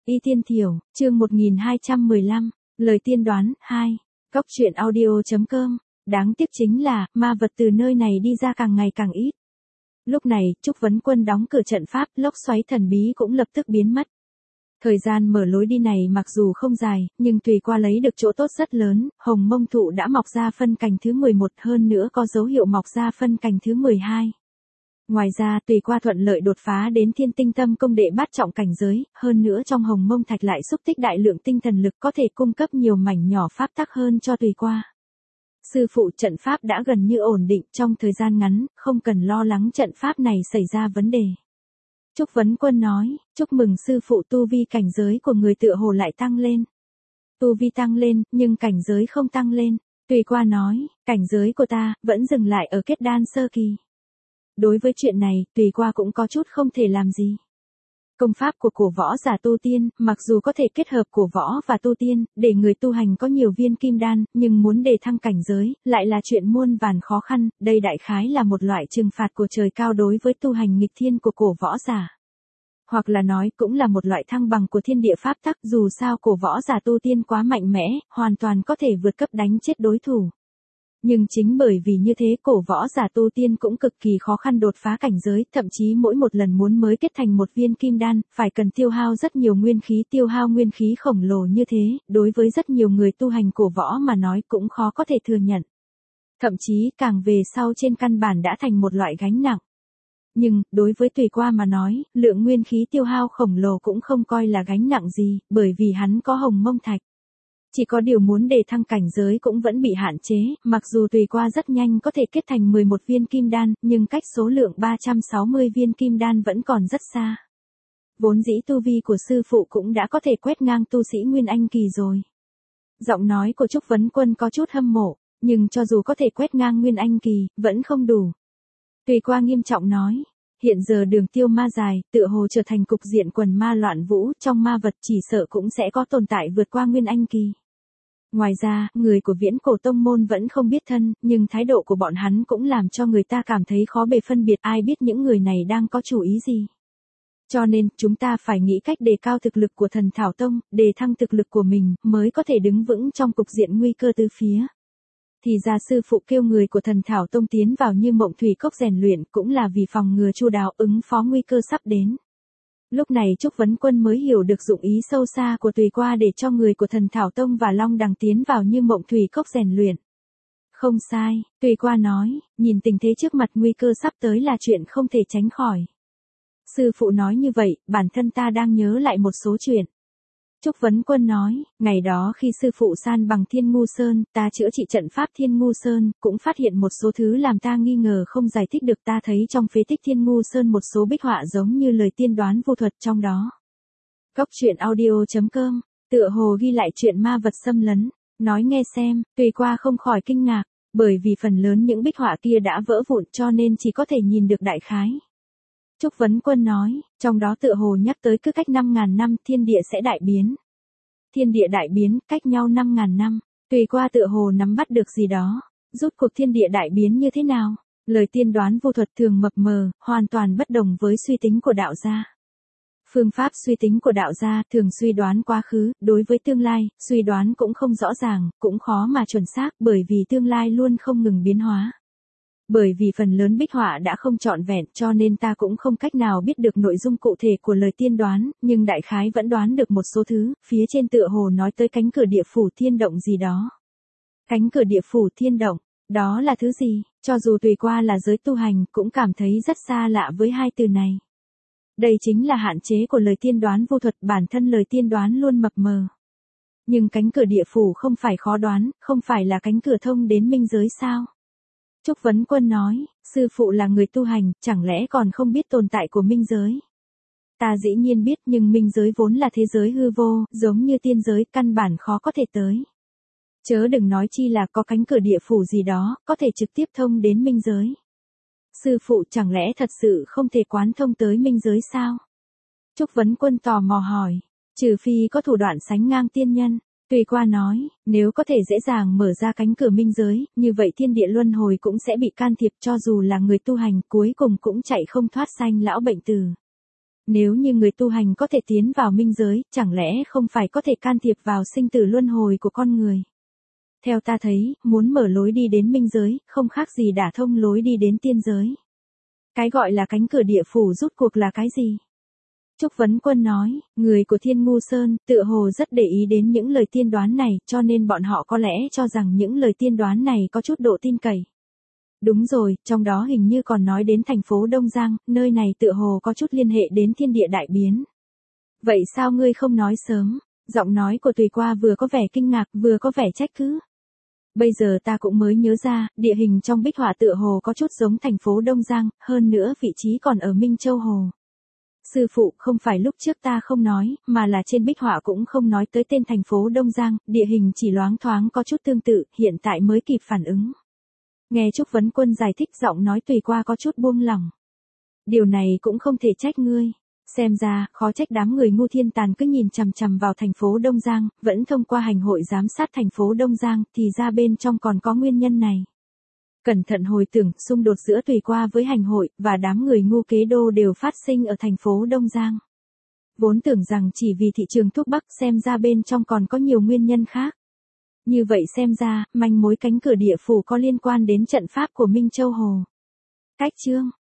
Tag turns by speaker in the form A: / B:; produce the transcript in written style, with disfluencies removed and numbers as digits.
A: Y Tiên Thiểu, chương 1215, lời tiên đoán, 2. Cóc truyện audio.com, đáng tiếc chính là, ma vật từ nơi này đi ra càng ngày càng ít. Lúc này, Trúc Vấn Quân đóng cửa trận pháp, lốc xoáy thần bí cũng lập tức biến mất. Thời gian mở lối đi này mặc dù không dài, nhưng tùy qua lấy được chỗ tốt rất lớn, hồng mông thụ đã mọc ra phân cành thứ 11 hơn nữa có dấu hiệu mọc ra phân cành thứ 12. Ngoài ra tùy qua thuận lợi đột phá đến thiên tinh tâm công đệ bát trọng cảnh giới, hơn nữa trong hồng mông thạch lại xúc tích đại lượng tinh thần lực có thể cung cấp nhiều mảnh nhỏ pháp tắc hơn cho tùy qua. Sư phụ trận pháp đã gần như ổn định trong thời gian ngắn, không cần lo lắng trận pháp này xảy ra vấn đề. Trúc Vấn Quân nói, chúc mừng sư phụ, tu vi cảnh giới của người tựa hồ lại tăng lên. Tu vi tăng lên, nhưng cảnh giới không tăng lên. Tùy qua nói, cảnh giới của ta, vẫn dừng lại ở kết đan sơ kỳ. Đối với chuyện này, tùy qua cũng có chút không thể làm gì. Công pháp của cổ võ giả tu tiên, mặc dù có thể kết hợp cổ võ và tu tiên, để người tu hành có nhiều viên kim đan, nhưng muốn đề thăng cảnh giới, lại là chuyện muôn vàn khó khăn, đây đại khái là một loại trừng phạt của trời cao đối với tu hành nghịch thiên của cổ võ giả. Hoặc là nói cũng là một loại thăng bằng của thiên địa pháp tắc, dù sao cổ võ giả tu tiên quá mạnh mẽ, hoàn toàn có thể vượt cấp đánh chết đối thủ. Nhưng chính bởi vì như thế cổ võ giả tu tiên cũng cực kỳ khó khăn đột phá cảnh giới, thậm chí mỗi một lần muốn mới kết thành một viên kim đan, phải cần tiêu hao rất nhiều nguyên khí, tiêu hao nguyên khí khổng lồ như thế, đối với rất nhiều người tu hành cổ võ mà nói cũng khó có thể thừa nhận. Thậm chí càng về sau trên căn bản đã thành một loại gánh nặng. Nhưng, đối với tùy qua mà nói, lượng nguyên khí tiêu hao khổng lồ cũng không coi là gánh nặng gì, bởi vì hắn có hồng mông thạch. Chỉ có điều muốn đề thăng cảnh giới cũng vẫn bị hạn chế, mặc dù tùy qua rất nhanh có thể kết thành 11 viên kim đan, nhưng cách số lượng 360 viên kim đan vẫn còn rất xa. Vốn dĩ tu vi của sư phụ cũng đã có thể quét ngang tu sĩ Nguyên Anh kỳ rồi. Giọng nói của Trúc Vấn Quân có chút hâm mộ, nhưng cho dù có thể quét ngang Nguyên Anh kỳ, vẫn không đủ. Tùy qua nghiêm trọng nói, hiện giờ đường tiêu ma dài, tựa hồ trở thành cục diện quần ma loạn vũ, trong ma vật chỉ sợ cũng sẽ có tồn tại vượt qua Nguyên Anh kỳ. Ngoài ra, người của Viễn Cổ Tông Môn vẫn không biết thân, nhưng thái độ của bọn hắn cũng làm cho người ta cảm thấy khó bề phân biệt ai biết những người này đang có chủ ý gì. Cho nên, chúng ta phải nghĩ cách đề cao thực lực của Thần Thảo Tông, đề thăng thực lực của mình, mới có thể đứng vững trong cục diện nguy cơ từ phía. Thì ra sư phụ kêu người của Thần Thảo Tông tiến vào Như Mộng Thủy Cốc rèn luyện cũng là vì phòng ngừa chu đáo ứng phó nguy cơ sắp đến. Lúc này Trúc Vấn Quân mới hiểu được dụng ý sâu xa của tùy qua để cho người của Thần Thảo Tông và Long Đằng tiến vào Như Mộng Thủy Cốc rèn luyện. Không sai, tùy qua nói, nhìn tình thế trước mặt nguy cơ sắp tới là chuyện không thể tránh khỏi. Sư phụ nói như vậy, bản thân ta đang nhớ lại một số chuyện. Trúc Vấn Quân nói, ngày đó khi sư phụ san bằng Thiên Ngu Sơn, ta chữa trị trận pháp Thiên Ngu Sơn, cũng phát hiện một số thứ làm ta nghi ngờ không giải thích được. Ta thấy trong phế tích Thiên Ngu Sơn một số bích họa giống như lời tiên đoán vô thuật trong đó. Cóc truyện audio.com, tựa hồ ghi lại chuyện ma vật xâm lấn, nói nghe xem, tùy qua không khỏi kinh ngạc, bởi vì phần lớn những bích họa kia đã vỡ vụn cho nên chỉ có thể nhìn được đại khái. Trúc Vấn Quân nói, trong đó tựa hồ nhắc tới cứ cách 5.000 năm thiên địa sẽ đại biến. Thiên địa đại biến, cách nhau 5.000 năm, tùy qua tựa hồ nắm bắt được gì đó. Rút cuộc thiên địa đại biến như thế nào? Lời tiên đoán vô thuật thường mập mờ, hoàn toàn bất đồng với suy tính của đạo gia. Phương pháp suy tính của đạo gia thường suy đoán quá khứ, đối với tương lai, suy đoán cũng không rõ ràng, cũng khó mà chuẩn xác bởi vì tương lai luôn không ngừng biến hóa. Bởi vì phần lớn bích họa đã không trọn vẹn cho nên ta cũng không cách nào biết được nội dung cụ thể của lời tiên đoán, nhưng đại khái vẫn đoán được một số thứ, phía trên tựa hồ nói tới cánh cửa địa phủ thiên động gì đó. Cánh cửa địa phủ thiên động, đó là thứ gì? Cho dù tùy qua là giới tu hành, cũng cảm thấy rất xa lạ với hai từ này. Đây chính là hạn chế của lời tiên đoán vô thuật, bản thân lời tiên đoán luôn mập mờ. Nhưng cánh cửa địa phủ không phải khó đoán, không phải là cánh cửa thông đến minh giới sao? Trúc Vấn Quân nói, sư phụ là người tu hành, chẳng lẽ còn không biết tồn tại của minh giới? Ta dĩ nhiên biết nhưng minh giới vốn là thế giới hư vô, giống như tiên giới, căn bản khó có thể tới. Chớ đừng nói chi là có cánh cửa địa phủ gì đó, có thể trực tiếp thông đến minh giới. Sư phụ chẳng lẽ thật sự không thể quán thông tới minh giới sao? Trúc Vấn Quân tò mò hỏi, trừ phi có thủ đoạn sánh ngang tiên nhân. Tùy qua nói, nếu có thể dễ dàng mở ra cánh cửa minh giới, như vậy thiên địa luân hồi cũng sẽ bị can thiệp cho dù là người tu hành cuối cùng cũng chạy không thoát sanh lão bệnh tử. Nếu như người tu hành có thể tiến vào minh giới, chẳng lẽ không phải có thể can thiệp vào sinh tử luân hồi của con người? Theo ta thấy, muốn mở lối đi đến minh giới, không khác gì đả thông lối đi đến tiên giới. Cái gọi là cánh cửa địa phủ rút cuộc là cái gì? Trúc Vấn Quân nói, người của Thiên Ngu Sơn, tựa hồ rất để ý đến những lời tiên đoán này, cho nên bọn họ có lẽ cho rằng những lời tiên đoán này có chút độ tin cậy. Đúng rồi, trong đó hình như còn nói đến thành phố Đông Giang, nơi này tựa hồ có chút liên hệ đến thiên địa đại biến. Vậy sao ngươi không nói sớm? Giọng nói của Tùy Qua vừa có vẻ kinh ngạc, vừa có vẻ trách cứ. Bây giờ ta cũng mới nhớ ra, địa hình trong bích họa tựa hồ có chút giống thành phố Đông Giang, hơn nữa vị trí còn ở Minh Châu Hồ. Sư phụ, không phải lúc trước ta không nói, mà là trên bích họa cũng không nói tới tên thành phố Đông Giang, địa hình chỉ loáng thoáng có chút tương tự, hiện tại mới kịp phản ứng. Nghe Trúc Vấn Quân giải thích, giọng nói Tùy Qua có chút buông lỏng. Điều này cũng không thể trách ngươi. Xem ra, khó trách đám người ngu thiên tàn cứ nhìn chằm chằm vào thành phố Đông Giang, vẫn thông qua hành hội giám sát thành phố Đông Giang, thì ra bên trong còn có nguyên nhân này. Cẩn thận hồi tưởng, xung đột giữa Tùy Qua với hành hội, và đám người ngu kế đô đều phát sinh ở thành phố Đông Giang. Vốn tưởng rằng chỉ vì thị trường thuốc bắc, xem ra bên trong còn có nhiều nguyên nhân khác. Như vậy xem ra, manh mối cánh cửa địa phủ có liên quan đến trận pháp của Minh Châu Hồ. Cách chương